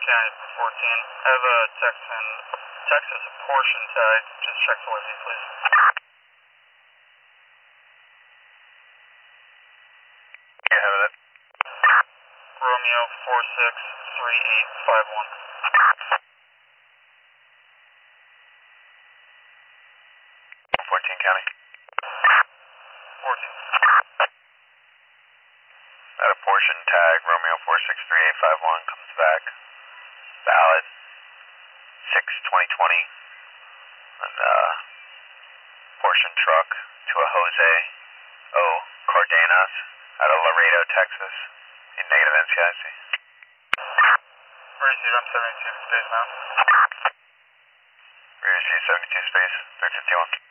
County for 14. I have a Texas portion tag. Just check the Lizzie, please. Yeah, have it. Romeo 463851. 14 County. 14. At a portion tag, Romeo 463851 comes back. Valid. 6/2020. And portion truck to a Jose O. Cardenas out of Laredo, Texas. In negative NCIC. Receive, I'm 72 space now. Receive 72 space, 351.